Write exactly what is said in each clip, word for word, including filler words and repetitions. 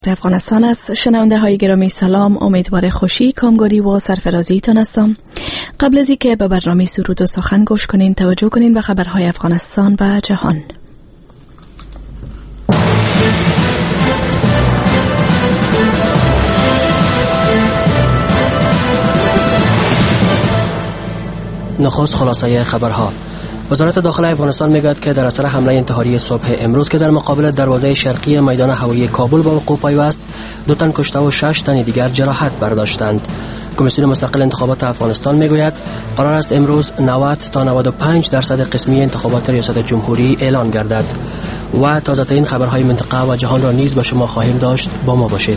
افغانستان است. شنونده های گرامی سلام، امیدوار خوشی، کامگاری و سرفرازی تان هستم. قبل از اینکه به برنامه سرود و سخن گوش کنین، توجه کنین به خبرهای افغانستان و جهان. نخست خلاصه خبرها. وزارت داخله افغانستان میگوید که در اثر حمله انتحاری صبح امروز که در مقابل دروازه شرقی میدان هوایی کابل به وقوع پیوست، دو تن کشته و شش تن دیگر جراحت برداشتند. کمیسیون مستقل انتخابات افغانستان میگوید قرار است امروز نود تا نود و پنج درصد قسمی انتخابات ریاست جمهوری اعلان گردد. و تازه‌ترین خبرهای منطقه و جهان را نیز به شما خواهیم داشت. با ما باشید.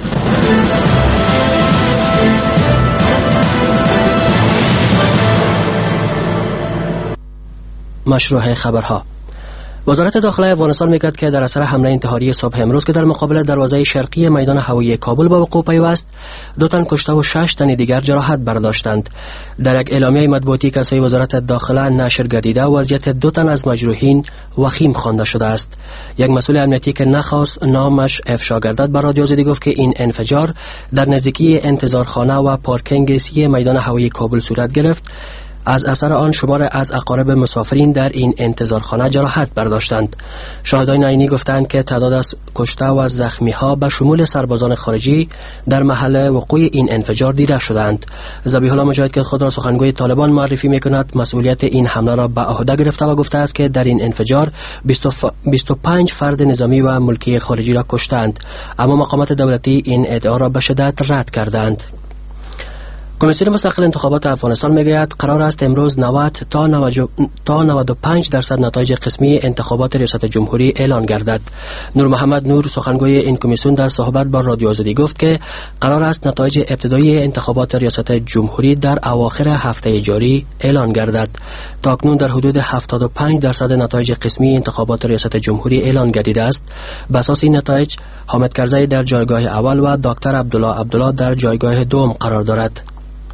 مشروع خبرها. وزارت داخله افغانستان میگوید که در اثر حمله انتحاری صبح امروز که در مقابل دروازه شرقی میدان هوایی کابل به وقوع پیوست، دو تن کشته و شش تن دیگر جراحت برداشتند. در یک اعلامیه مطبوعاتی که از سوی وزارت داخله نشر گردیده، وضعیت دو تن از مجروحین وخیم خوانده شده است. یک مسئول امنیتی که نخواست نامش افشا گردد به رادیو زدی گفت که این انفجار در نزدیکی انتظارخانه و پارکینگ سی میدان هوایی کابل صورت گرفت. از اثر آن شمار از اقارب مسافرین در این انتظارخانه جراحت برداشتند. شاهدان عینی گفتند که تعداد از کشته و زخمی ها به شمول سربازان خارجی در محل وقوع این انفجار دیده شدند. ذبیح الله مجاهد که خود را سخنگوی طالبان معرفی می‌کند، مسئولیت این حمله را به عهده گرفته و گفته است که در این انفجار بیست و پنج فرد نظامی و ملکی خارجی را کشتند، اما مقامات دولتی این ادعا را به شدت رد کردند. کمیسیون مستقل انتخابات افغانستان میگوید قرار است امروز نود تا نود و پنج درصد نتایج قسمی انتخابات ریاست جمهوری اعلان گردد. نور محمد نور سخنگوی این کمیسیون در صحبت با رادیو آزادی گفت که قرار است نتایج ابتدایی انتخابات ریاست جمهوری در اواخر هفته جاری اعلان گردد. تاکنون در حدود هفتاد و پنج درصد نتایج قسمی انتخابات ریاست جمهوری اعلان گردیده است. به اساس این نتایج حامد کرزی در جایگاه اول و دکتر عبدالله عبدالله در جایگاه دوم قرار دارد.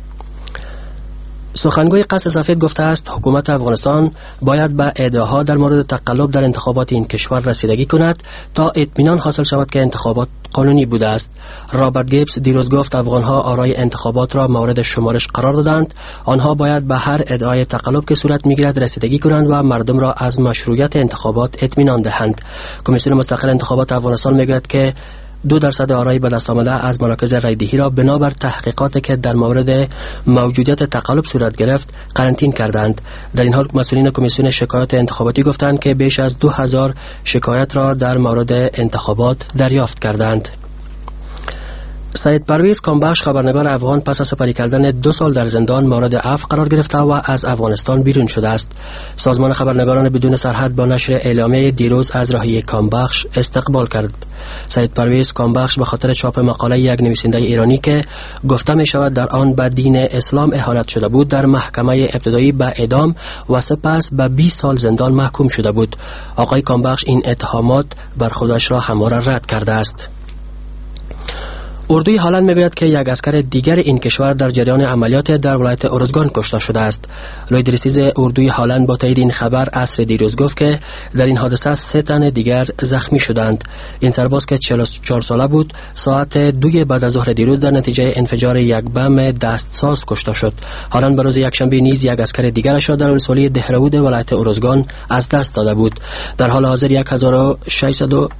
سخنگوی قصر سفید گفته است حکومت افغانستان باید به ادعاها در مورد تقلب در انتخابات این کشور رسیدگی کند تا اطمینان حاصل شود که انتخابات قانونی بوده است. رابرت گیبز دیروز گفت افغانها آرای انتخابات را مورد شمارش قرار دادند. آنها باید به هر ادعای تقلب که صورت میگیرد رسیدگی کنند و مردم را از مشروعیت انتخابات اطمینان دهند. کمیسیون مستقل انتخابات افغانستان میگوید که دو درصد آرای به دست آمده از مراکز رایدهی را بنابر تحقیقاتی که در مورد موجودیت تقلب صورت گرفت قرنطین کردند. در این حال مسئولین کمیسیون شکایات انتخاباتی گفتند که بیش از دو هزار شکایت را در مورد انتخابات دریافت کردند. سید پرویز کامبخش خبرنگار افغان پس از سپری کردن دو سال در زندان مورد عفو قرار گرفته و از افغانستان بیرون شده است. سازمان خبرنگاران بدون سرحد با نشر اعلامیه دیروز از رهایی کامبخش استقبال کرد. سید پرویز کامبخش به خاطر چاپ مقاله یک نویسنده ایرانی که گفته می شود در آن به دین اسلام اهانت شده بود، در محکمه ابتدایی به اعدام و سپس به بیست سال زندان محکوم شده بود. آقای کامبخش این اتهامات بر خودش را همواره رد کرده است. اردوی هالند میگوید که یک اسکر دیگر این کشور در جریان عملیات در ولایت اورزگان کشته شده است. لوید رسیز اردوی هالند با تایید این خبر عصر دیروز گفت که در این حادثه سه تن دیگر زخمی شدند. این سرباز که چهل و چهار ساله بود ساعت دوی بعد از ظهر دیروز در نتیجه انفجار یک بم دستساز کشته شد. هالند به روز یکشنبه نیز یک اسکر دیگرش را در ولسوالی دهرود ولایت اورزگان از دست داده بود. در حال حاضر هزار و ششصد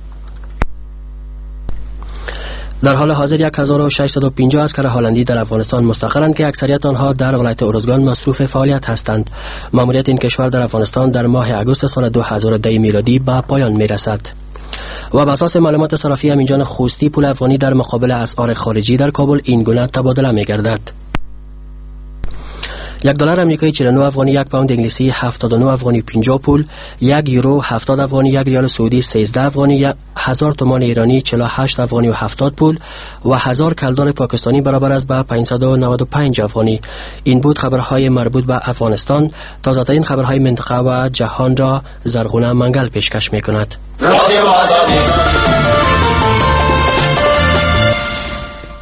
در حال حاضر هزار و ششصد و پنجاه اسکر هلندی در افغانستان مستقرند که اکثریت آنها در ولایت اورزگان مصروف فعالیت هستند. ماموریت این کشور در افغانستان در ماه اگست سال دو هزار و ده میلادی به پایان میرسد. و بر اساس معلومات صرافی امینجان خوستی پول افغانی در مقابل اسعار خارجی در کابل این گونه تبادله می‌گردد. یک دلار آمریکایی چهل و نه افغانی، یک پوند انگلیسی هفتاد و نه افغانی پنجاه پول، یک یورو هفتاد افغانی، یک ریال سعودی سیزده افغانی، هزار تومان ایرانی چهل و هشت افغانی و هفتاد پول و هزار کلدار پاکستانی برابر است به پانصد و نود و پنج افغانی. این بود خبرهای مربوط به افغانستان. تازه‌ترین خبرهای منطقه و جهان را زرغونه منگل پیشکش می‌کند.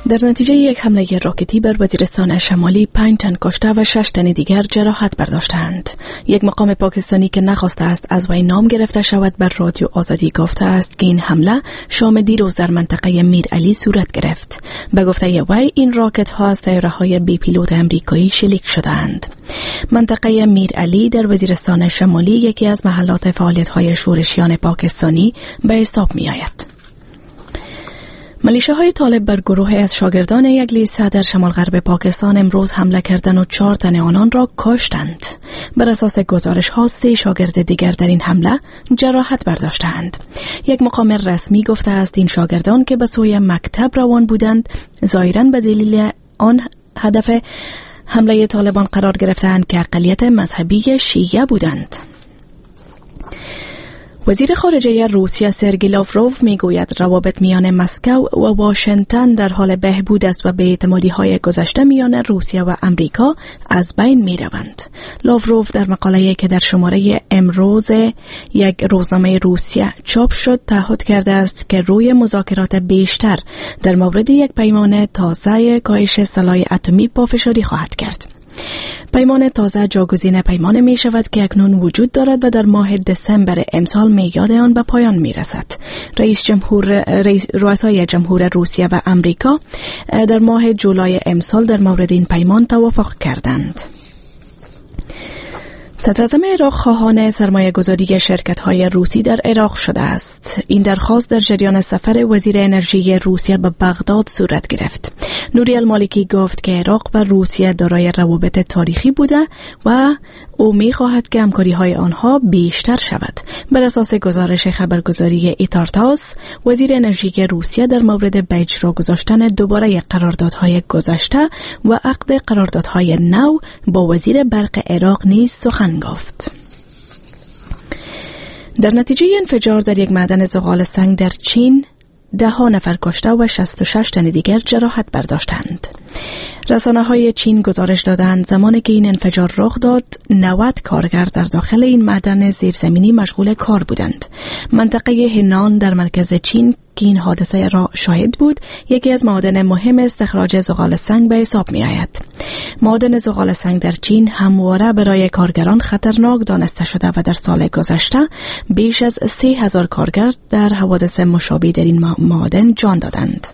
در نتیجه یک حمله راکتی بر وزیرستان شمالی پنج تن کشته و شش تن دیگر جراحت برداشتند. یک مقام پاکستانی که نخواسته است از وی نام گرفته شود بر رادیو آزادی گفته است که این حمله شام دیروز در منطقه میر علی صورت گرفت. به گفته وی این راکت ها از طیاره‌های بی پیلوت امریکایی شلیک شدند. منطقه میر علی در وزیرستان شمالی یکی از محلات فعالیت‌های شورشیان پاکستانی به حساب می‌آید. ملیشه‌های طالب بر گروهی از شاگردان یک لیسه در شمال غرب پاکستان امروز حمله کردند و چهار تن آنان را کشتند. بر اساس گزارش‌ها سه شاگرد دیگر در این حمله جراحت برداشتند. یک مقام رسمی گفته است این شاگردان که به سوی مکتب روان بودند ظاهراً به دلیل آن هدف حمله طالبان قرار گرفتند که اقلیت مذهبی شیعه بودند. وزیر خارجه روسیه سرگئی لاوروف میگوید روابط میان مسکو و واشنگتن در حال بهبود است و بی‌اعتمادی‌های گذشته میان روسیه و امریکا از بین میروند. لاوروف در مقاله‌ای که در شماره امروز یک روزنامه روسیه چاپ شد تعهد کرده است که روی مذاکرات بیشتر در مورد یک پیمان تازه کاهش سلاح اتمی پافشاری خواهد کرد. پیمان تازه جاگزین پیمان می شود که اکنون وجود دارد و در ماه دسامبر امسال میعاد آن به پایان می رسد. رئیس جمهور رئیس رؤسای جمهور روسیه و امریکا در ماه جولای امسال در مورد این پیمان توافق کردند. صدراعظم عراق خواهان سرمایه گذاری شرکت های روسی در عراق شده است. این درخواست در جریان سفر وزیر انرژی روسیه به بغداد صورت گرفت. نوری المالکی گفت که عراق و روسیه دارای روابط تاریخی بوده و او می خواهد که همکاری های آنها بیشتر شود. بر اساس گزارش خبرگزاری ایتارتاس، وزیر انرژی روسیه در مورد به اجرا گذاشتن دوباره قراردادهای گذشته و عقد قراردادهای نو با وزیر برق عراق نیز سخن گفت. در نتیجه انفجار در یک معدن زغال سنگ در چین ده ها نفر کشته و شصت و شش تن دیگر جراحت برداشتند. رسانه‌های چین گزارش دادند زمانی که این انفجار رخ داد نود کارگر در داخل این معدن زیرزمینی مشغول کار بودند. منطقه هنان در مرکز چین که این حادثه را شاهد بود یکی از معادن مهم استخراج زغال سنگ به حساب می آید. معادن زغال سنگ در چین همواره برای کارگران خطرناک دانسته شده و در سال گذشته بیش از سه هزار کارگر در حوادث مشابه در این معادن جان دادند.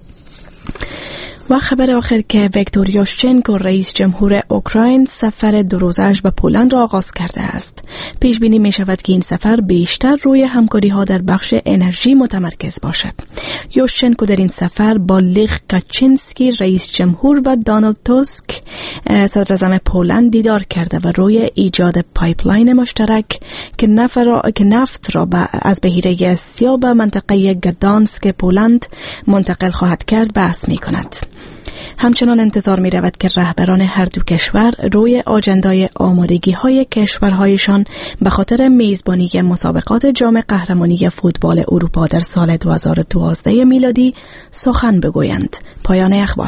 و خبر آخر که ویکتور یوشچنکو رئیس جمهور اوکراین سفر دو روزه‌اش به پولند را آغاز کرده است. پیش بینی می شود که این سفر بیشتر روی همکاری ها در بخش انرژی متمرکز باشد. یوشچنکو در این سفر با لیخ کاچینسکی رئیس جمهور و دونالد توسک صدراعظم پولند دیدار کرده و روی ایجاد پایپلاین مشترک که نفت را, که نفت را از بحیره اسیا به منطقه گدانسک پولند منتقل خواهد کرد بحث می کند. همچنان انتظار می رود که رهبران هر دو کشور روی آجندای آمادگی های کشورهایشان به خاطر میزبانی مسابقات جام قهرمانی فوتبال اروپا در سال دو هزار و دوازده میلادی سخن بگویند. پایان اخبار.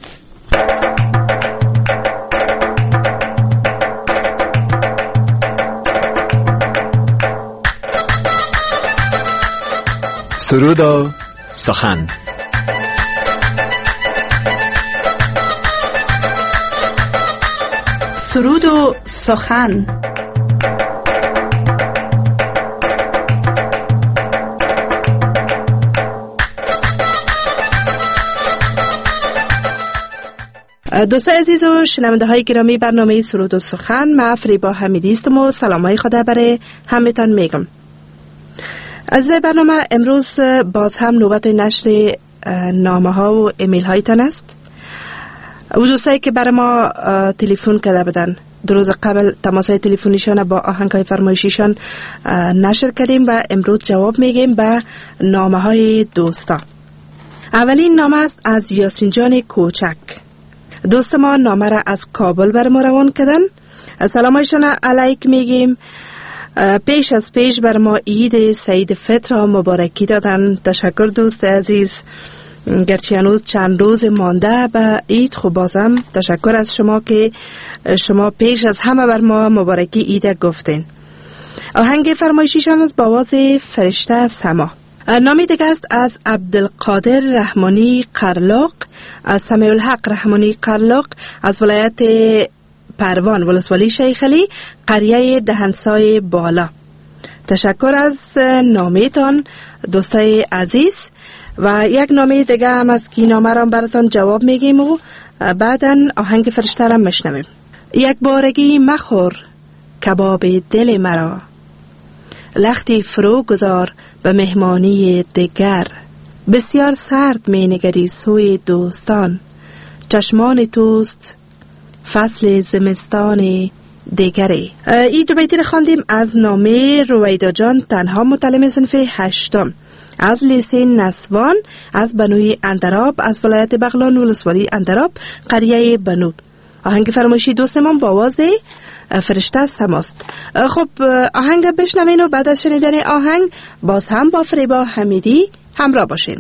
سرود و سخن. سرود و سخن. دوستان عزیز و شنونده های گرامی برنامه سرود و سخن، من فریبا حمیدی هستم و سلام های خدا برای همتان میگم. از برنامه امروز باز هم نوبت نشر نامه ها و ایمیل هایتان است. و دوستایی که برای ما تلفن کرده بودن دو روز قبل تماس‌های تلفنیشان با آهنگ‌های فرمایشیشان نشر کردیم و امروز جواب میگیم به نامه‌های دوستا. اولین نامه است از یاسین جان کوچک. دوست ما نامه را از کابل بر ما روان کردن. سلامایشان علیک میگیم. پیش از پیش بر ما عید سعید فطر را مبارکی دادن. تشکر دوست عزیز. گرچه هنوز چند روز مانده به عید، خب بازم تشکر از شما که شما پیش از همه بر ما مبارکی عید گفتین. آهنگ فرمایشیشان از با آواز فرشته سما. نامی دیگه است از عبدالقادر رحمانی قرلاق سمیع الحق رحمانی قرلق از ولایت پروان ولسوالی شیخ علی قریه دهنسای بالا. تشکر از نامیتان دوستای عزیز و یک نامه دیگه هم از کی نامه را براتان جواب میگیم و بعداً آهنگ فرشته را میشنویم. یک بارگی مخور کباب دل مرا، لختی فرو گذار به مهمانی دیگر. بسیار سرد می نگری سوی دوستان، چشمان توست فصل زمستان دیگری. ای دو بیتی را خواندیم از نامه رویدا جان تنها متعلم صنف هشتم از لیسه نسوان از بنوی اندراب از ولایت بغلان ولسوالی اندراب قریه بنو. آهنگ فرمایشی دوستمان با آواز فرشته سماست. خب آهنگ بشنوین و بعد از شنیدن آهنگ باز هم با فریبا حمیدی همراه باشین.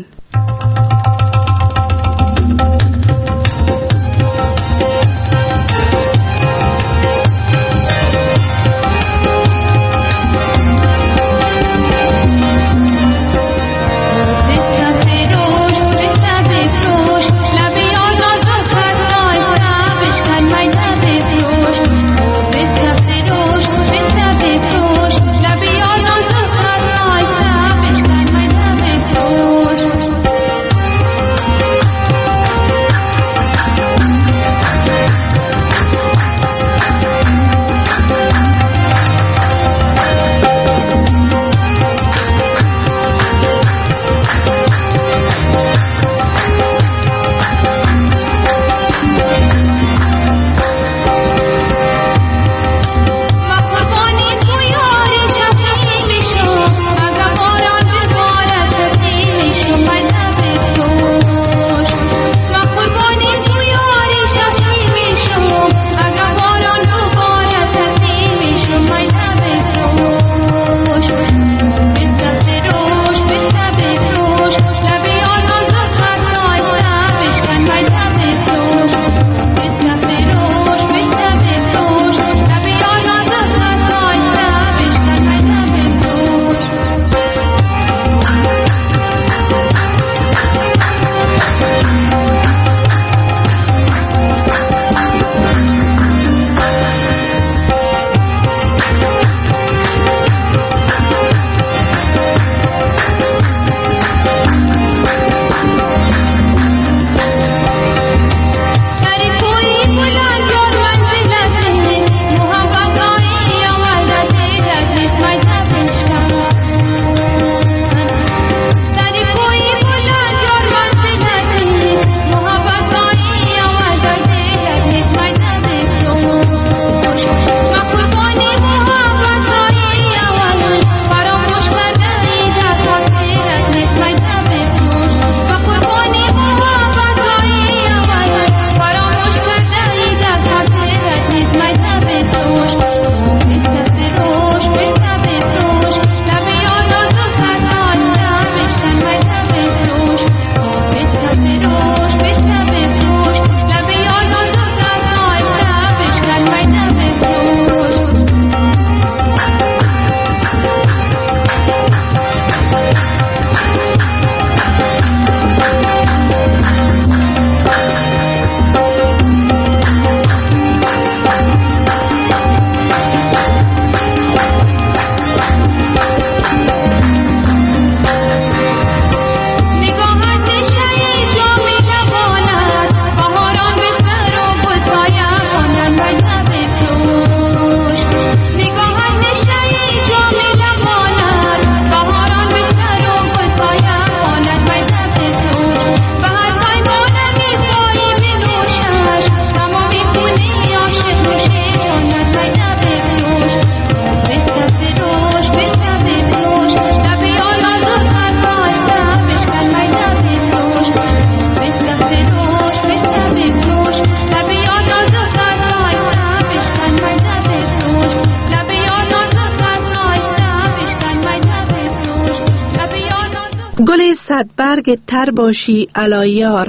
گل صدبرگ تر باشی علایار،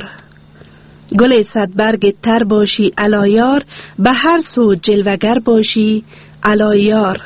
گل صدبرگ تر باشی علایار، به هر سو جلوگر باشی علایار.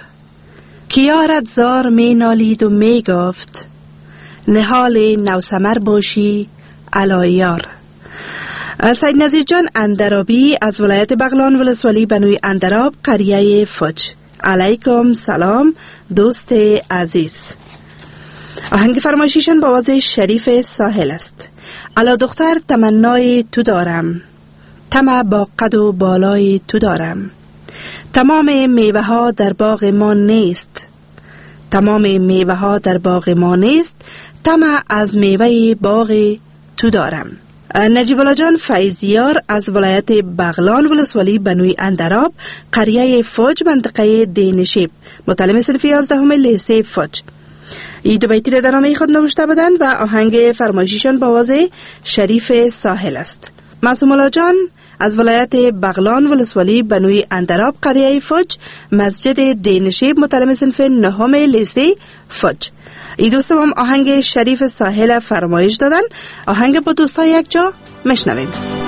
کیارت زار می نالید و می گفت، نهال نوسمر باشی علایار. سید نظیر جان اندرابی از ولایت بغلان ولسوالی بنوی اندراب قریه فج. علیکم سلام دوست عزیز. آهنگ فرمایشیشان با آواز شریف ساحل است. علا دختر تمنای تو دارم، طمع با قد و بالای تو دارم. تمام میوه ها در باغ ما نیست، تمام میوه ها در باغ ما نیست، طمع از میوه باغ تو دارم. نجیب الله جان فیضیار از ولایت بغلان ولسوالی بنوی اندراب قریه فج منطقه دینشیب متعلم صنف یازدهم لیسه فج. این دو بیتی را در نامه خود نوشته بودند و آهنگ فرمایشیشان با آواز شریف ساحل است. معصوم الله جان از ولایت بغلان ولسوالی بنوی اندراب قریه فج مسجد دینشیب متعلم صنف نهم لیسه فج. ای دوستم هم آهنگ شریف ساحل فرمایش دادن. آهنگ با دوستای یک جا مشنویم.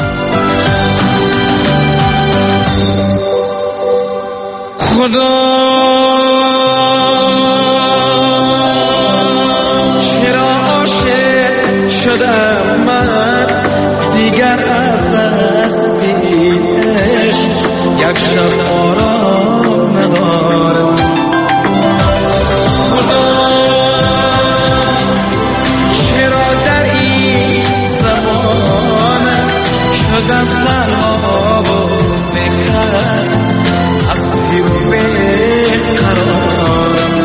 خدا چرا عاشق شدم من دیگر از دست این عشق یک شب آرام ندارم. خدا چرا در این زمان شدم تنها و بخست اسیر و بیقرارم.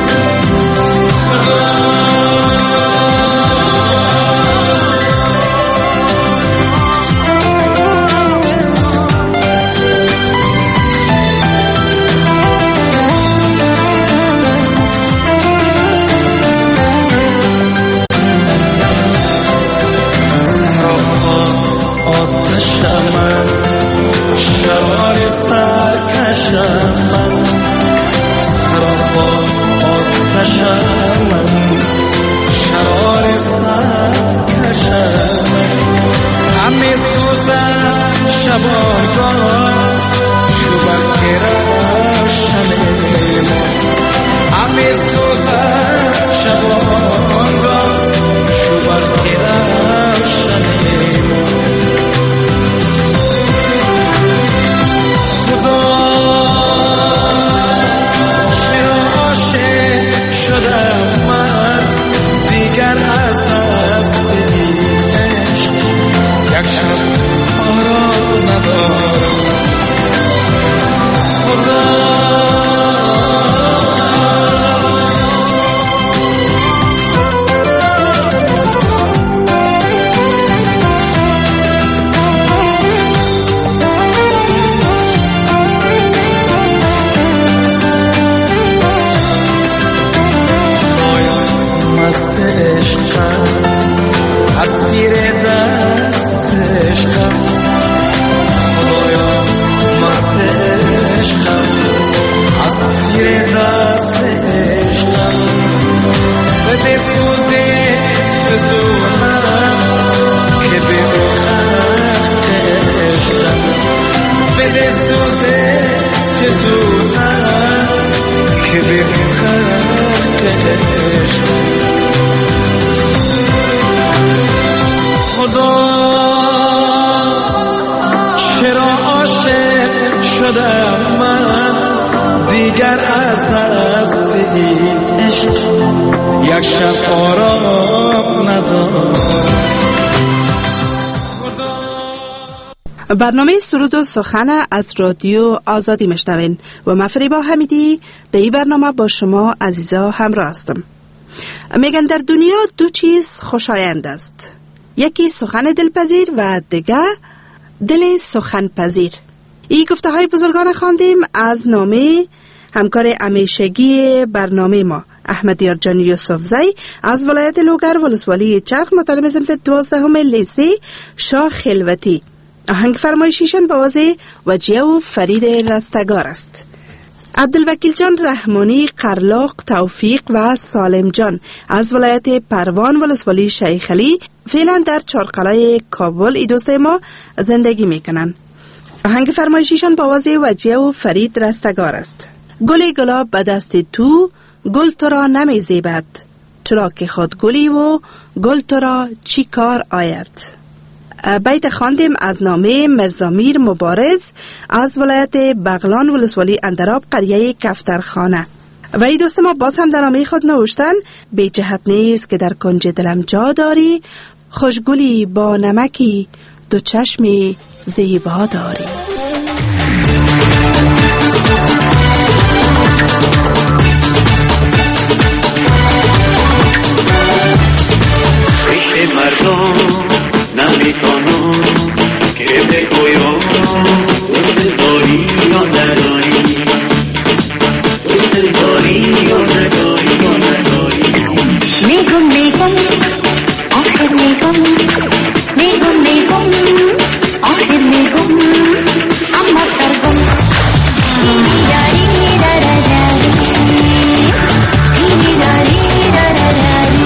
برنامه سرود و سخن از رادیو آزادی مشنوین و من فریبا حمیدی در این برنامه با شما عزیزا همراه هستم. میگن در دنیا دو چیز خوشایند است، یکی سخن دلپذیر و دیگه دل سخن پذیر. این گفته های بزرگان خواندیم از نامه همکار همیشگی برنامه ما احمدیار جان یوسفزی از ولایت لوگر ولسوالی چرخ متعلم صنف دوازدهم لیسه شاه خلوتی. آهنگ فرمایشیشان با آواز وجیه و فرید رستگار است. عبدالوکیل جان رحمانی قرلاق توفیق و سالم جان از ولایت پروان ولسوالی شیخ علی فعلا در چارقلعه کابل ای دوست ما زندگی میکنن. آهنگ فرمایشیشان با آواز وجیه و فرید رستگار است. گل گلاب به دست تو گل تو را نمی زیبد، چرا که خود گلی و گل تو را چی کار آید. بیت خواندیم از نامه مرزامیر مبارز از ولایت بغلان ولسوالی اندراب قریه کفترخانه. و این دوست ما باز هم در نامه خود نوشتن بی جهت نیست که در کنج دلم جا داری، خوشگلی با نمکی دو چشم زیبا داری. عشق مردم نمیتونم که بگویم دوست داری یا نداری، دوست داری یا نداری یا نداری. میگم میگم آخر میگم، میگم میگم آخر میگم، اما سرگم دیداری درداری، دیداری درداری.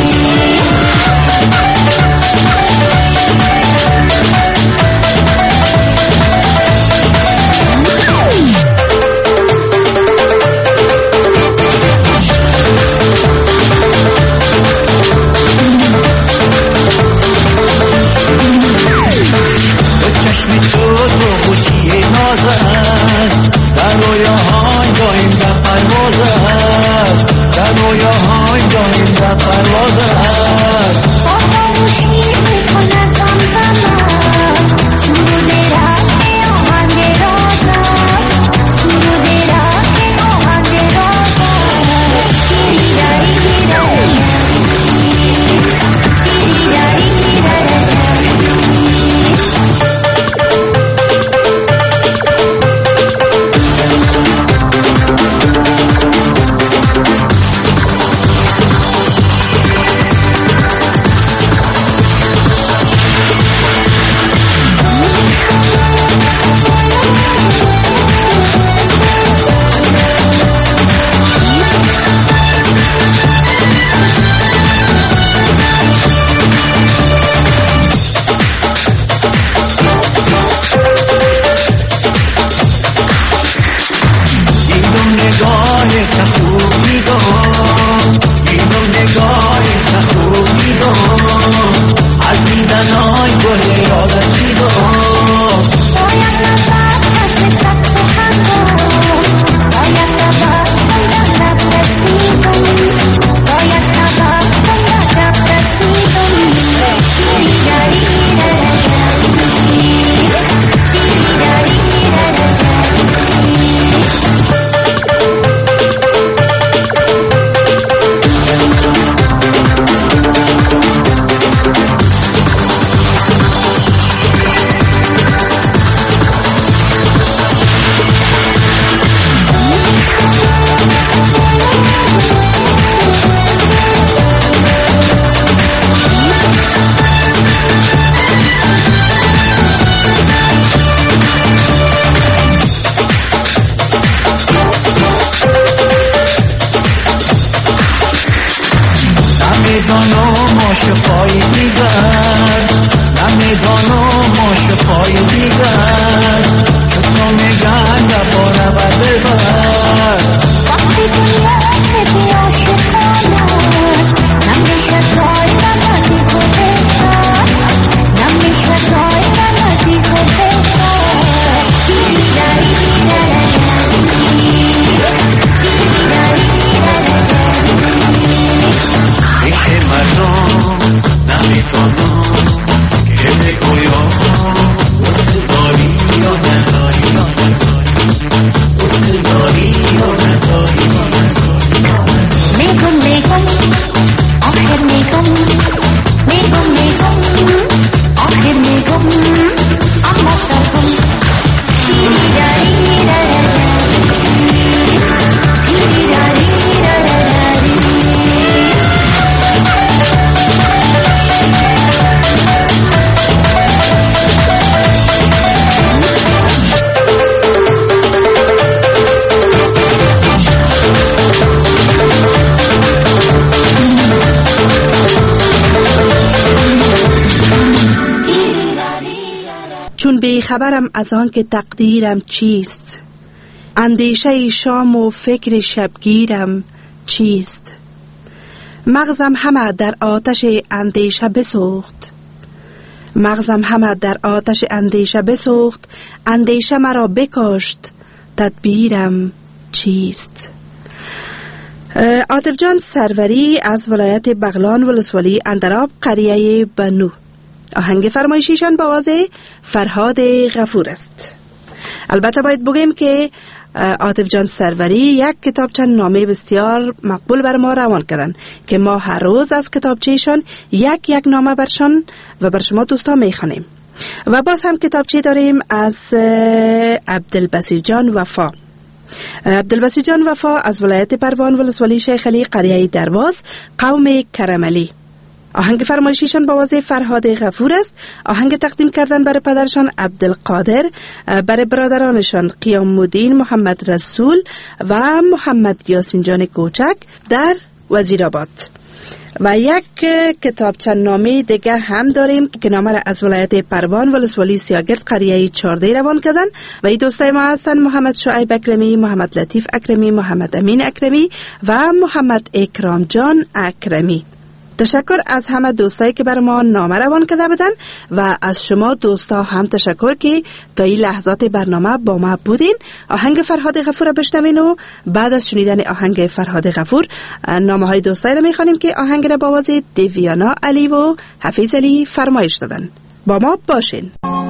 چون بی خبرم از آن که تقدیرم چیست، اندیشه شام و فکر شبگیرم چیست. مغزم همه در آتش اندیشه بسوخت، مغزم همه در آتش اندیشه بسوخت، اندیشه مرا بکشت، تدبیرم چیست؟ عاطف جان سروری از ولایت بغلان ولسوالی اندراب قریه بنو. آهنگ فرمایشیشان با آواز فرهاد غفور است. البته باید بگیم که عاطف جان سروری یک کتابچه نامه بسیار مقبول بر ما روان کردن که ما هر روز از کتابچهشان یک یک نامه برشان و بر شما دوستا میخوانیم. و باز هم کتابچه داریم از عبدالبصیر جان وفا. عبدالبصیر جان وفا از ولایت پروان ولسوالی شیخ علی قریه درواز قوم کرملی. آهنگ فرمایشیشان با آواز فرهاد غفور است. آهنگ تقدیم کردن برای پدرشان عبدالقادر، برای برادرانشان قیام الدین محمد رسول و محمد یاسین جان کوچک در وزیرآباد. و یک کتابچه نامه دیگه هم داریم که نامه را از ولایت پروان ولسوالی سیاگرد قریه چارده روان کردن و این دوستای ما هستن محمد شعیب اکرمی، محمد لطیف اکرمی، محمد امین اکرمی و محمد اکرام جان اکرمی. تشکر از همه دوستایی که بر ما نامه روان کرده بودن و از شما دوستا هم تشکر که تا این لحظات برنامه با ما بودین. آهنگ فرهاد غفور را بشنوین و بعد از شنیدن آهنگ فرهاد غفور نامه های دوستایی را میخوانیم که آهنگ را با آواز دیویانا علی و حفیظ علی فرمایش دادن. با ما باشین.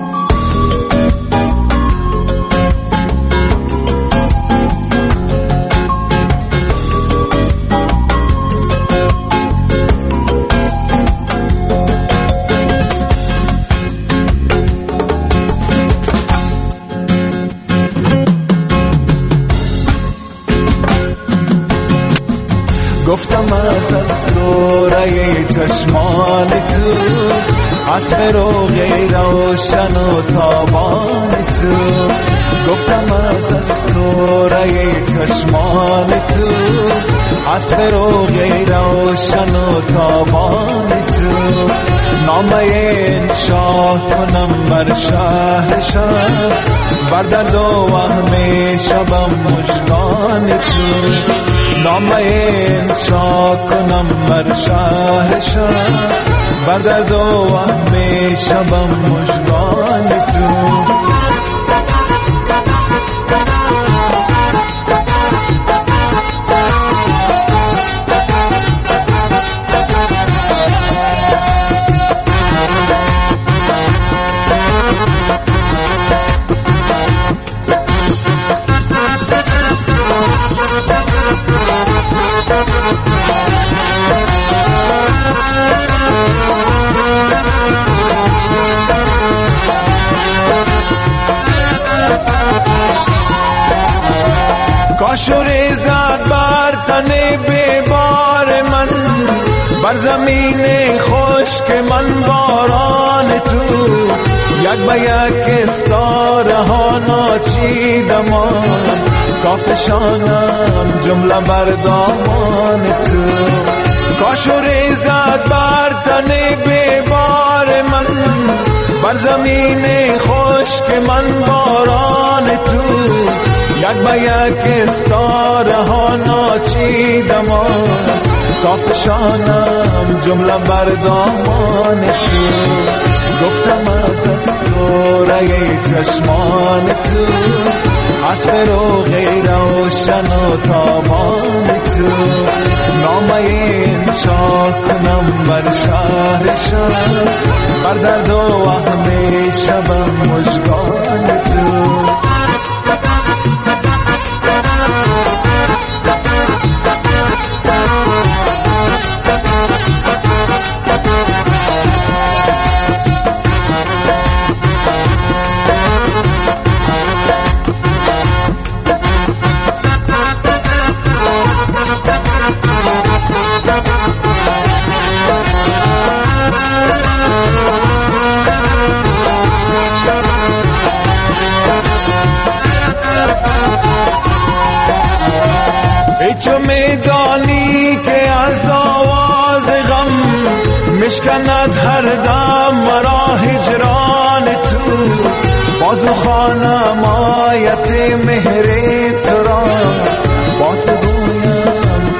گفتم از از دوره چشمان تو، از فروغ روشن و تابان تو. گفتم از از دوره چشمان تو، از فروغ روشن و تابان تو. نامه انشا کنم بر شهر شهر، بر درد و وهم شبم مژگان تو. نامه انشا کنم بر شهر شهر، بر درد و وهم شبم مژگان تو. کاش و ریزد بر تن بیبار من، بر زمین خشک من باران تو. یک به یک استاره ها ناچیدم، کافشانم جمله بر دامان تو. کاش و ریزد بر تن بیبار من، بر زمین خشک من باران تو. یک به یک استاره ها ناچیدم، کافشانم جمله بر دامان تو. گفتم از از دوره چشمان تو، از فروغ روشن و تابان تو. نامه انشا کنم بر شهر شهر، بر درد و وهم شبم مژگان تو. چو میدانی که از آواز غم مشکند هر دم مرا هجران تو. باز خانم آیت مهر تو را، باز گویم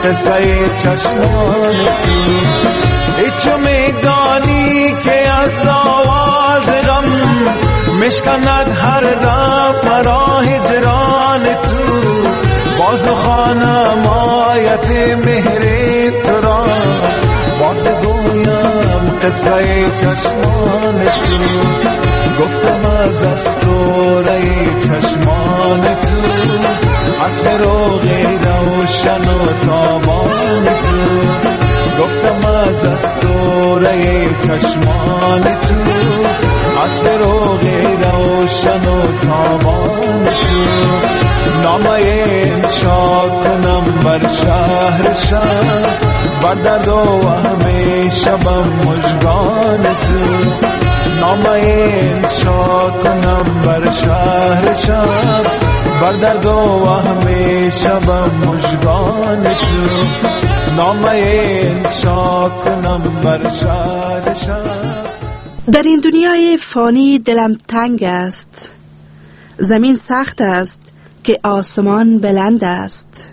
قصه چشمان تو. ای چو میدانی که از آواز غم مشکند هر دم مرا هجران تو. باز خانم آیت مهر تو را، باز گویم قصه چشمان تو. گفتم از استوره چشمان تو، از فروغ روشن و تابان تو. گفتم از استوره چشمان تو، از فروغ روشن و تابان تو. نامه انشا کنم بر شهر شب، بر درد و همه شبم مژگان تو. نامه انشا کنم بر شهر شب، بر درد و همه شبم مژگان تو. نامه انشا کنم بر شهر شب. در این دنیای فانی دلم تنگ است، زمین سخت است که آسمان بلند است.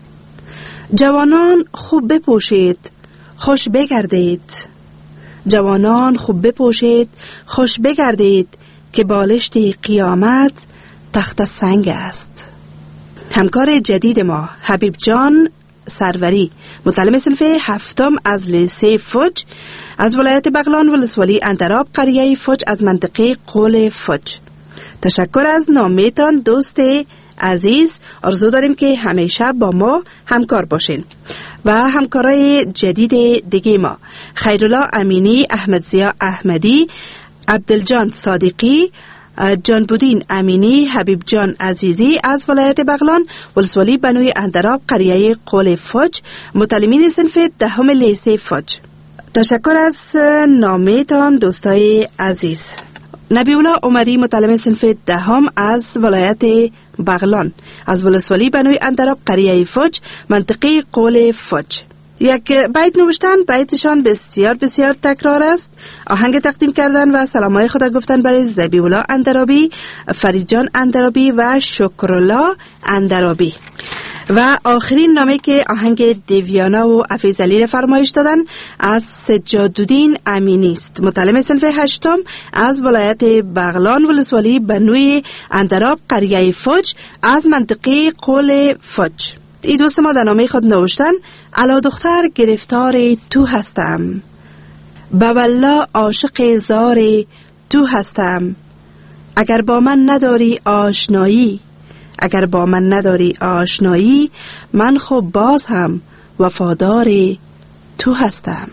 جوانان خوب بپوشید خوش بگردید، جوانان خوب بپوشید خوش بگردید که بالشت قیامت تخت سنگ است. همکار جدید ما حبیب جان سروری، متعلم صنف هفتم از لیسه فوج از ولایت بغلان ولسوالی اندراب قریه فوج از منطقه قول فوج. تشکر از نامیتان دوست عزیز. آرزو داریم که همیشه با ما همکار باشین. و همکارای جدید دیگه ما خیرالله امینی، احمد ضیا احمدی، عبدالجان صادقی، جانبودین امینی، حبیب جان عزیزی از ولایت بغلان ولسوالی بنوی اندراب قریه قول فوج، متعلمین صنف دهم لیسه فوج. تشکر از نامیتان دوستای عزیز. نبیولا عمری، متعلم صنف دهم از ولایت بغلان از ولسوالی بنوی اندراب قریه فوج، منطقه قول فوج. یک بیت نوشتن، بیتشان بسیار بسیار تکرار است. آهنگ تقدیم کردن و سلامای خدا گفتن برای زبیولا اندرابی، فریجان اندرابی و شکرالله اندرابی. و آخرین نامه که آهنگ دیویانا و عفیظ علی فرمایش دادن از سجادالدین امینی است، متعلم صنف هشتم از ولایت بغلان ولسوالی بنوی اندراب قریه فوج از منطقه قول فوج. ای دوست ما در نامه خود نوشتن علا دختر گرفتار تو هستم، به والله عاشق زار تو هستم. اگر با من نداری آشنایی، اگر با من نداری آشنایی، من خب باز هم وفادار تو هستم.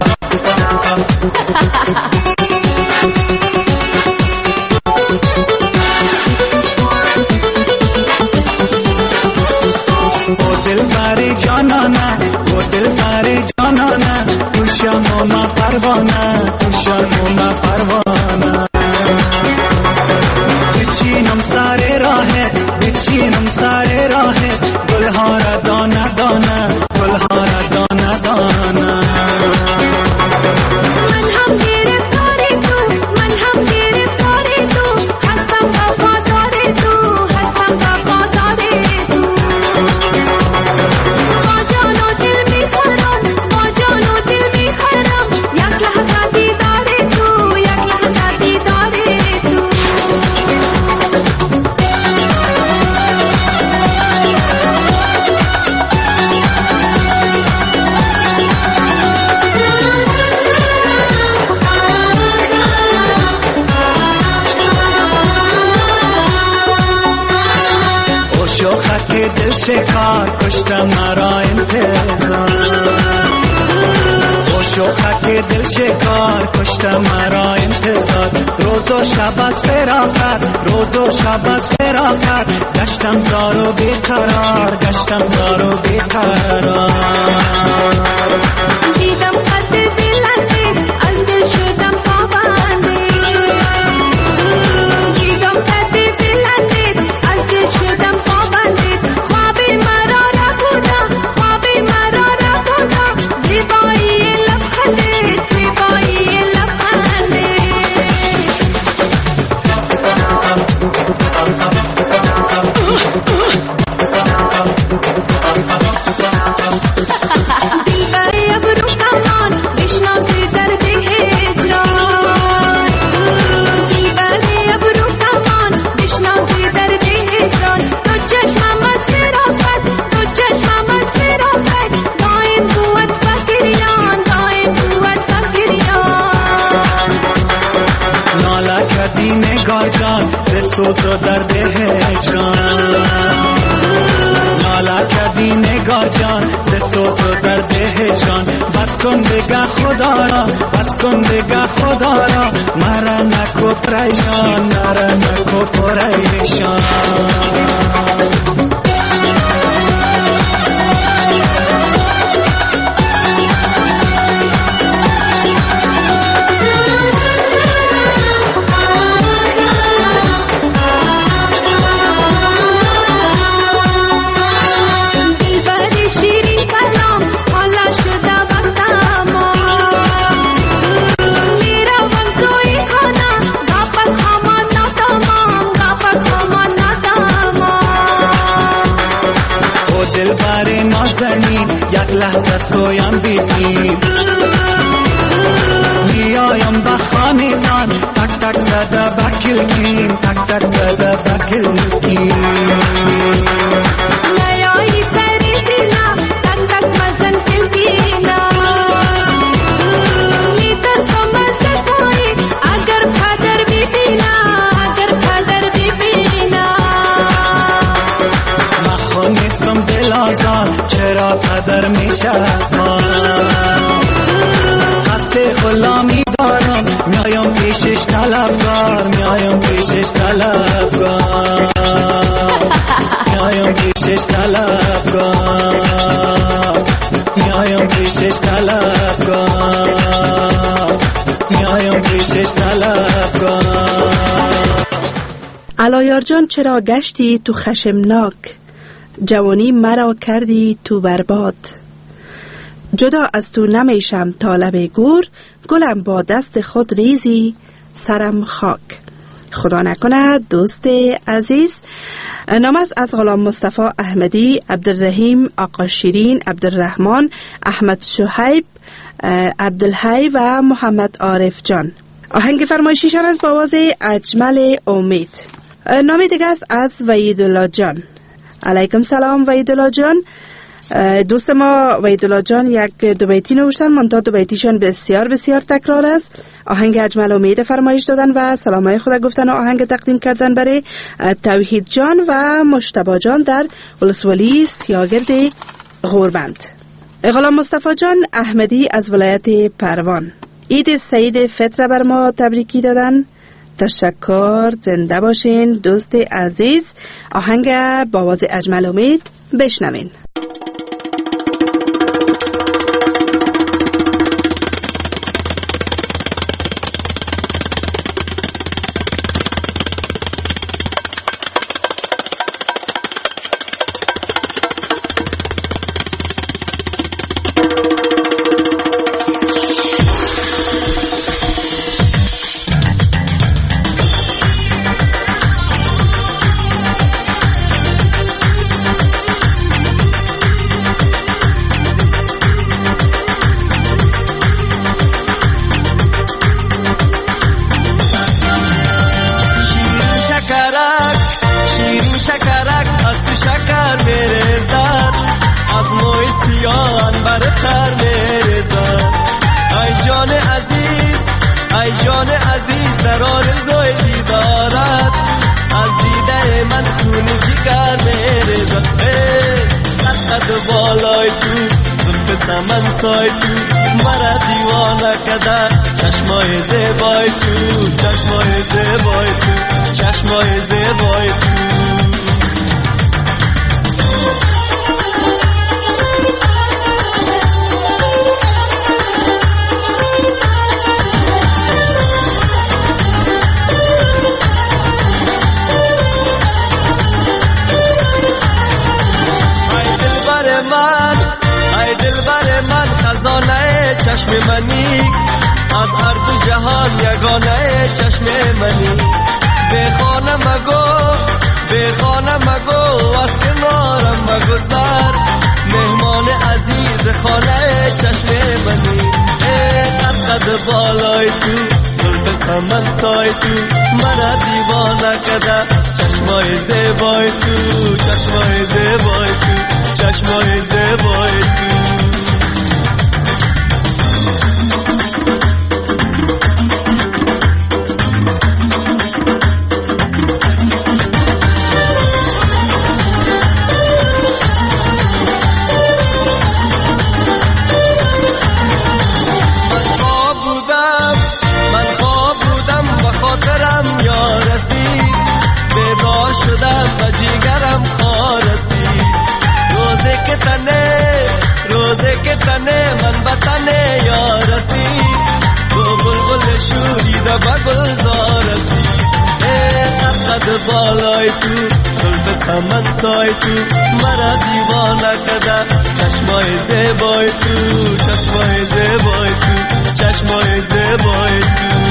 او دل بر جانانه، او دل بر جانانه، تو شام و ما پروانه، تو شام و ما پروانه. بچینم سر راهه، بچینم سر راهه، گلها را دانه دانه، گلها را دانه دانه. من هم گرفتار تو، من هم گرفتار تو، هستم وفادار تو، هستم وفادار تو. با جان و دل میخورم، با جان و دل میخورم، یک لحظه دیدار تو، یک لحظه دیدار تو. دل شکار کشت مرا انتظار، او شوخک دل شکار کشت مرا انتظار. روز و شب از فراقت، روز و شب از فراقت، گشتم زار و بیقرار، گشتم زار و بیقرار. دیدم قد دلت، از دل شدم پابنده، دیدم قد دلت، از دل شدم پابنده. کردی نگار جان ز سوز و درد هجران ناله کردی نگار جان ز سوز و درد هجران بس کن دیگه خدا را بس کن دیگه خدا را مرا نکو پریشان مرا نکو پریشان یک لحظه سویم بیبی میایم به خانه‌مان تک تک زده بکلکین تک تک زده بکلکین نیایی سری زینا تک تک مزن کلکینا میتر سمز سوی اگر پدر بیبینا اگر پدر بیبینا مخونیستم دل آزاد چرا پدر میشه قصد غلامی دارم میایم پیشش طلبکار میایم پیشش طلبکار میایم پیشش طلبکار میایم پیشش طلبکار میایم پیشش طلبکار علایار جان چرا گشتی تو خشمناک جوانی مرا کردی تو برباد جدا از تو نمیشم طالب گور گلم با دست خود ریزی سرم خاک خدا نکنه دوست عزیز نام است از غلام مصطفی احمدی عبدالرحیم آقا شیرین عبدالرحمن احمد شهیب عبدالحی و محمد عارف جان آهنگ فرمایشیشان از با آواز اجمل امید نام دیگه است از وحیدالله جان علیکم سلام وحیدالله جان دوست ما وحیدالله جان یک دو بیتی نوشتن منتها دو بیتیشان بسیار بسیار تکرار است آهنگ اجمل امید فرمایش دادن و سلامای خود گفتن و آهنگ تقدیم کردن برای توحید جان و مجتبی جان در ولسوالی سیاگرد غوربند غلام مصطفی جان احمدی از ولایت پروان عید سعید فطر بر ما تبریکی دادن تشکر زنده باشین دوست عزیز آهنگ با آواز اجمل امید بشنوین سای تو مرا دیوانه کده چشمای زیبای تو چشمای زیبای تو چشمای زیبای تو چشم منی از هر دو جهان یگانه چشم منی به خانه مگو به خانه مگو از کنارم مگذر مهمان عزیز خانه چشم منی قد قد بالای تو زلف سمن سای تو مرا دیوانه کده چشمای زیبای تو چشمای زیبای تو چشمای زیبای تو به گلزار رسید. قد بالای تو زلف سمن سای تو مرا دیوانه کده چشمای زیبای تو چشمای زیبای تو چشمای زیبای تو.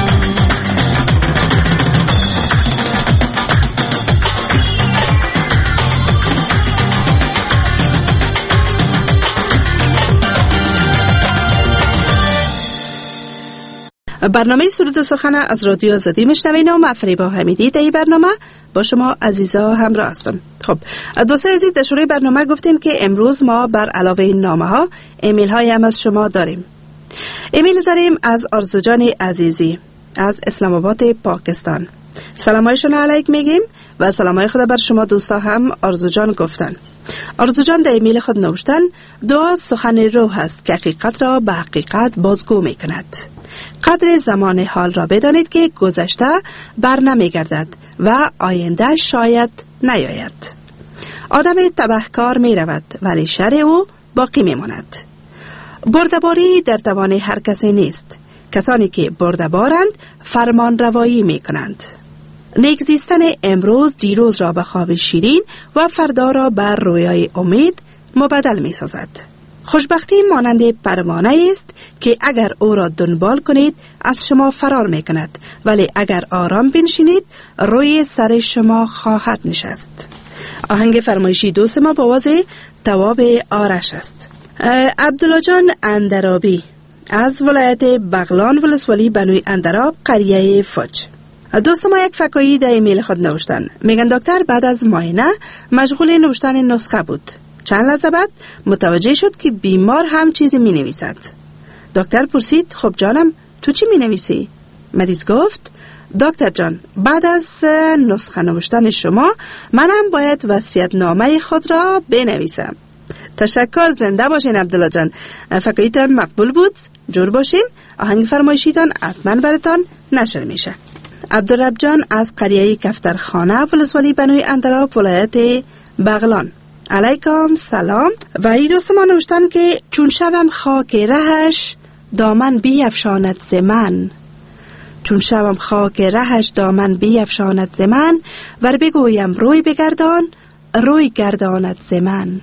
برنامه سرود و سخن از رادیو آزادی میشنوین و من فریبا حمیدی در این برنامه با شما عزیزا همراه هستم. خب دوستان عزیز، در شروع برنامه گفتیم که امروز ما بر علاوه این نامه ها ایمیل های هم از شما داریم. ایمیل داریم از آرزو جان عزیزی از اسلام آباد پاکستان. سلامایشون علیک میگیم و سلامای خدا بر شما دوستا هم آرزو جان گفتن. آرزو جان در ایمیل خود نوشتن دعا سخن روح است که حقیقت را به حقیقت بازگو می کند. قدر زمان حال را بدانید که گذشته بر نمی گردد و آینده شاید نیاید. آدم تبهکار می رود ولی شر او باقی می ماند. بردباری در توان هر کسی نیست. کسانی که بردبارند فرمان روایی می کنند. نیک زیستن امروز دیروز را به خواب شیرین و فردا را بر رویای امید مبدل می سازد. خوشبختی مانند پروانه است که اگر او را دنبال کنید از شما فرار می کند، ولی اگر آرام بنشینید روی سر شما خواهد نشست. آهنگ فرمایشی دوست ما با آواز تواب آرش است. عبدالله جان اندرابی از ولایت بغلان ولسوالی بنوی اندراب قریه فج. دوست ما یک فکایی در ایمیل خود نوشتن. میگن دکتر بعد از معاینه مشغول نوشتن نسخه بود. چند لحظه بعد متوجه شد که بیمار هم چیزی می نویسد. دکتر پرسید خب جانم تو چی می نویسی؟ مریض گفت دکتر جان بعد از نسخه نوشتن شما منم باید وصیت‌نامه خود را بنویسم. تشکر، زنده باشین عبدالله جان. فکاییتان مقبول بود، جور باشین. آهنگ فرمایشیتان حتما براتان نشر میشه. عبدالرب جان از قریه کفترخانه ولسوالی بنوی اندراب ولایت بغلان. علیکم سلام. و این دوست ما نوشتن که چون شبم خاک رهش دامن بیفشاند ز من، چون شبم خاک رهش دامن بیفشاند ز من، ور بگویم روی بگردان روی گرداند ز من.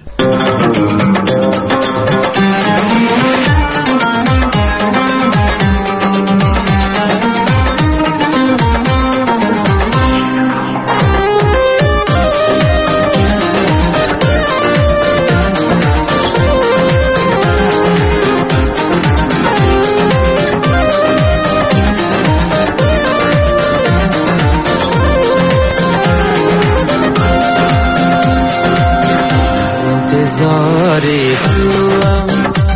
انتظاری توام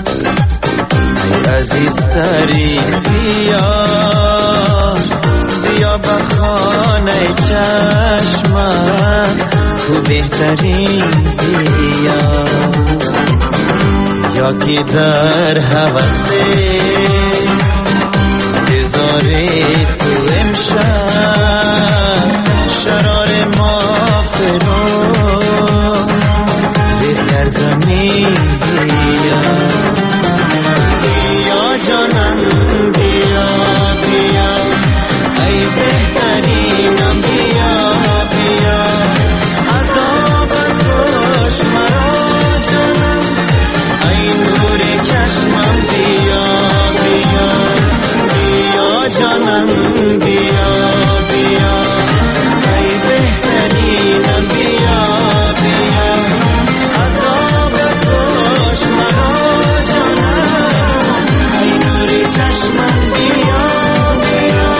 ای عزیزتری، بیا بیا به خانه چشمم تو بهترین بیا، یا که در حوث انتظاری تو امشب شرار ما فرو در زمین بیا، بیا جانم بیا بیا ای بهترینم بیا بیا، عذاب کش مرا جانم ای نور چشمم بیا بیا بیا جانم بیا بیا ای بهترینم بیا بیا، عذاب کش مرا جانم ای نور چشمم بیا بیا.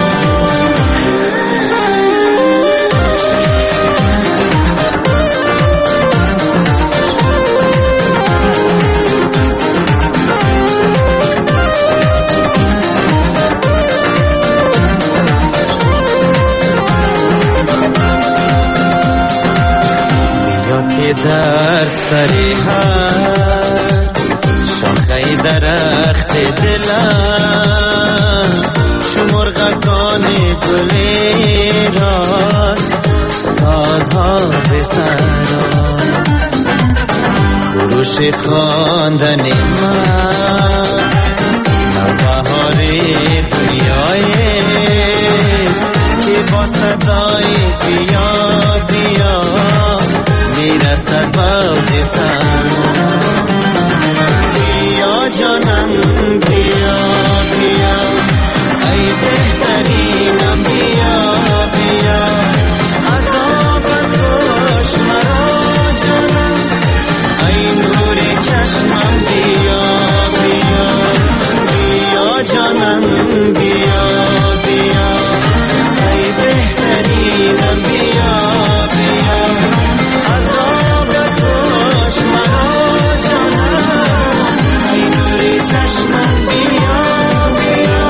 در سری هر شاخه درخت دلم چو مرغکان گلی راست سازها به سران، خروش خواندن من نوبهار دنیای صدای بیا بیا میرسد باز سر. بیا جانم بیا بیا ای بهترینم بیا بیا عذابت کش مرا جانم ای نور چشمم بیا بیا بیا جانم بیا بیا ای بهترینم بیا بیا عذابت کش مرا جانم ای نور چشمم بیا بیا.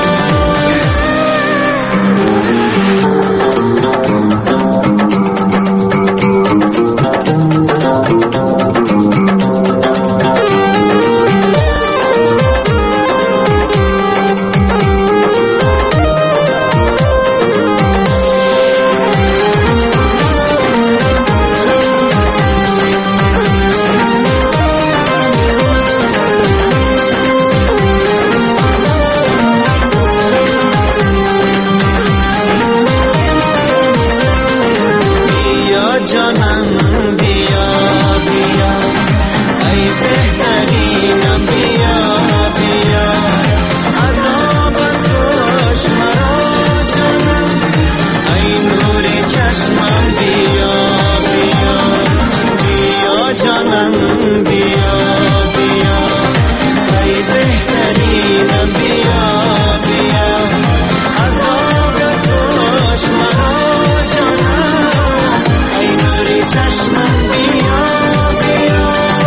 جانم بیا بیا ای بهترینم بیا بیا عذابت کش مرا جانم ای نور چشمم بیا بیا بیا جانم بیا بیا ای بهترینم بیا بیا عذابت کش مرا جانم ای نور چشمم بیا بیا.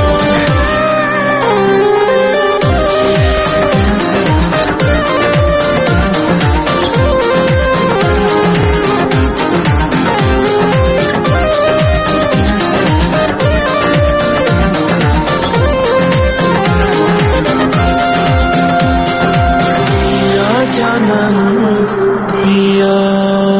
بیا جانم بیا.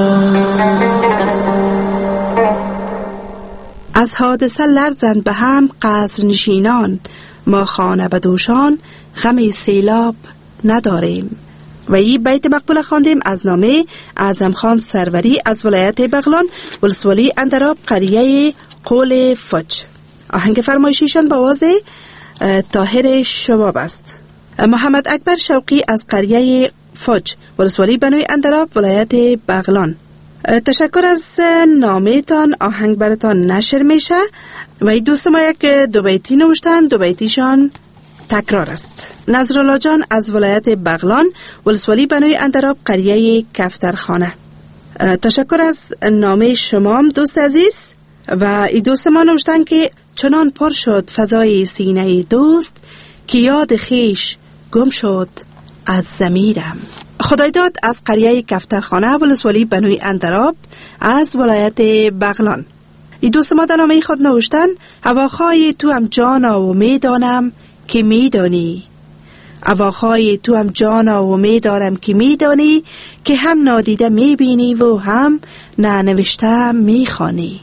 از حادثه لرزند به هم قصر نشینان، ما خانه بدوشان غم سیلاب نداریم. و این بیت مقبول خواندیم از نامه اعظم خان سروری از ولایت بغلان، ولسوالی اندراب، قریه قول فج. آهنگ فرمایشیشان با آواز طاهر شباب است. محمد اکبر شوقی از قریه فج، ولسوالی بنوی اندراب، ولایت بغلان. تشکر از نامه‌تان. آهنگ براتان نشر میشه و این دوست ما یک دو بیتی نوشتن، دو بیتیشان تکرار است. نظرالله جان از ولایت بغلان، ولسوالی بنوی اندراب، قریه کفترخانه. تشکر از نامه شما دوست عزیز. و این دوست ما نوشتن که چنان پر شد فضای سینه دوست که یاد خیش گم شد از ضمیرم. خدایداد از قریه کفترخانه، ولسوالی بنوی اندراب از ولایت بغلان. این دوست ما در نامه خود نوشتن هواخوای تو هم جانا و میدانم که میدانی، هواخوای تو هم جانا و میدارم که میدانی، که هم نادیده میبینی و هم ننوشته میخوانی.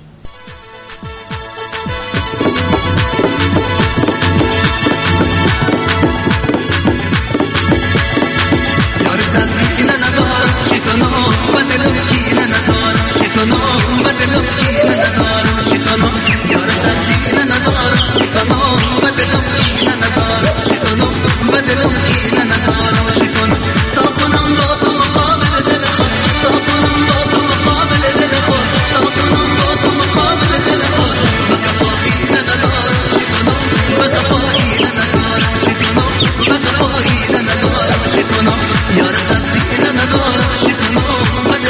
یار سبزی ندار شکنو بده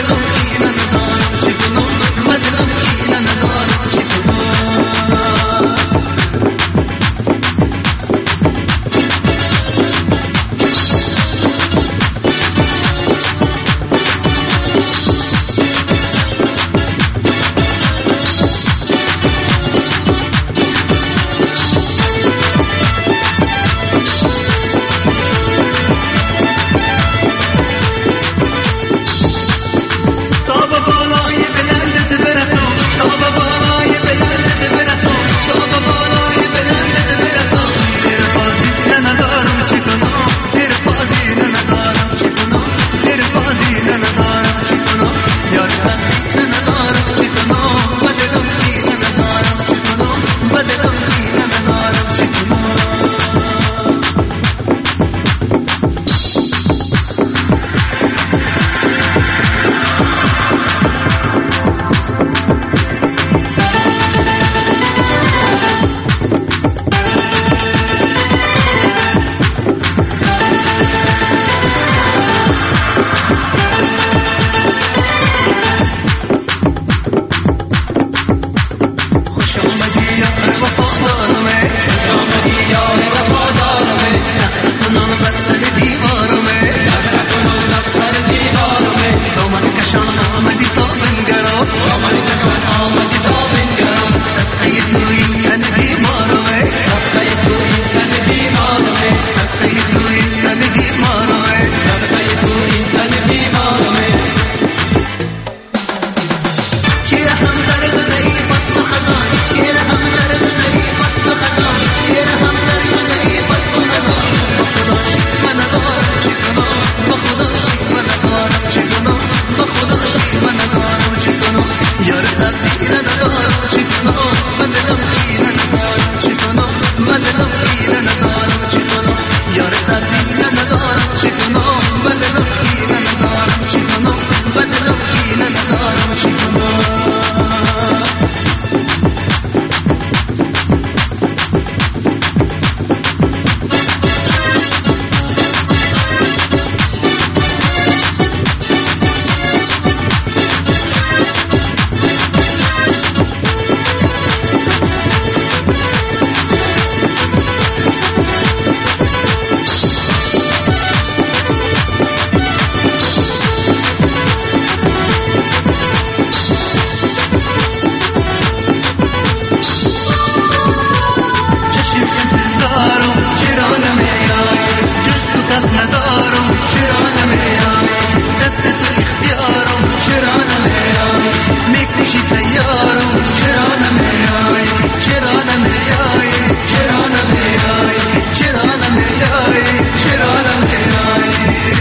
خوشی تیارم چرا نمیای چرا نمیای چرا نمیای چرا نمیای چرا نمیای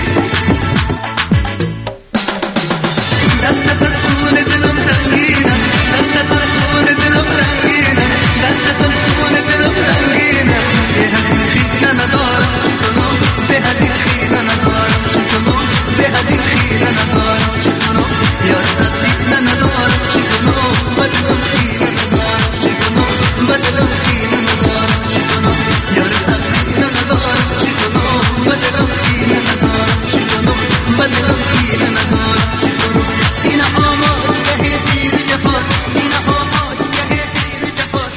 دستت از خون دلم رنگینه دستت از خون دلم رنگینه دستت از خون دلم رنگینه به حدی خیلی ندارم چکنم به حدی خیلی ندارم چکنم به حدی خیلی ندارم چکنم یار سبزی ندارم چکنم بدلم خیلی ندارم چکنم بدلم خیلی ندارم چکنم یار سبزی ندارم چکنم بدلم خیلی ندارم چکنم بدلم خیلی ندارم چکنم سینه آماج که تیر جفار سینه آماج که تیر جفار.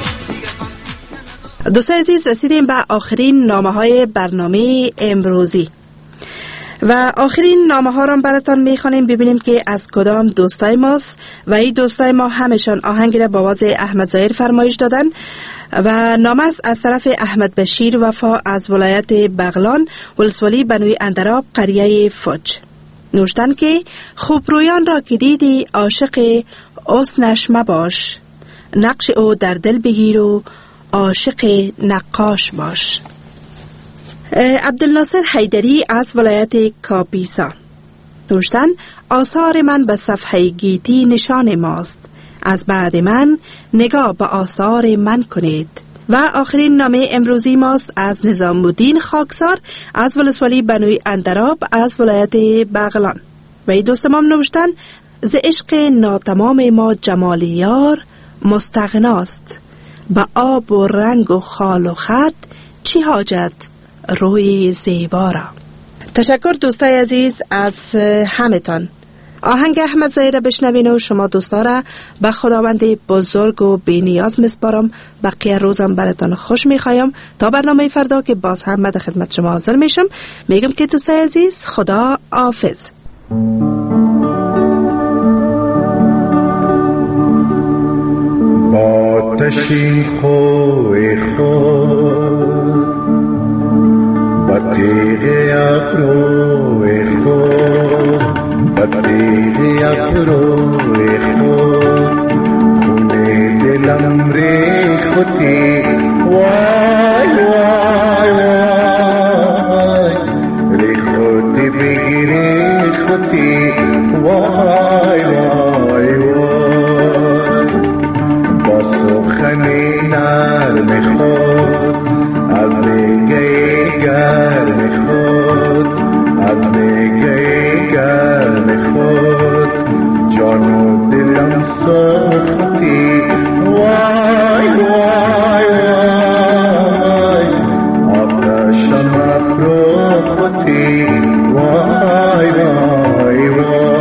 دوستان عزیز رسیدیم به آخرین نامه های برنامه امروزی و آخرین نامه ها را براتان میخوانیم ببینیم که از کدام دوستای ماست و این دوستای ما همشان آهنگ را با آواز احمد ظاهر فرمایش دادن و نامه است از طرف احمد بشیر وفا از ولایت بغلان ولسوالی بنوی اندراب قریه فوج. نوشتن که خوبرویان را که دیدی عاشق حسنش مباش نقش او در دل بگیر و عاشق نقاش باش. عبدالناصر حیدری از ولایت کاپیسا نوشتن آثار من به صفحه گیتی نشان ماست از بعد من نگاه به آثار من کنید. و آخرین نامه امروزی ماست از نظام الدین خاکسار از ولسوالی بنوی اندراب از ولایت بغلان و این دوست ما نوشتن ز عشق ناتمام ما جمال یار مستغناست به آب و رنگ و خال و خط چی حاجت روی زیبا را. تشکر دوستای عزیز از همتان. آهنگ احمد ظاهر بشنوین و شما دوستا را به خداوند بزرگ و بی نیاز مسپارم. بقیه روزم براتان خوش میخوایم تا برنامه فردا که باز هم در خدمت شما حاضر میشم. میگم که دوستای عزیز خدا حافظ. آتشین خوی خود با تیغ ابروی خود با تیغ ابروی خود خونه دلم ریختی وای وای وای ریختی بگی ریختی وای وای وای با سخنی نرم خود از نگه گرم خود از نگه گرم خود جان و دلم سوختی وای وای وای آتشم افروختی وای وای وای.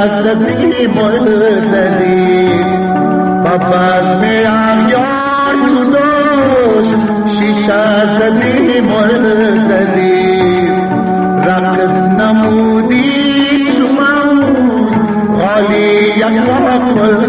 زدی مل زدی بابا می اغیار تو دوش شیشه زدی مل زدی رقص نمودی شما غالی یک کل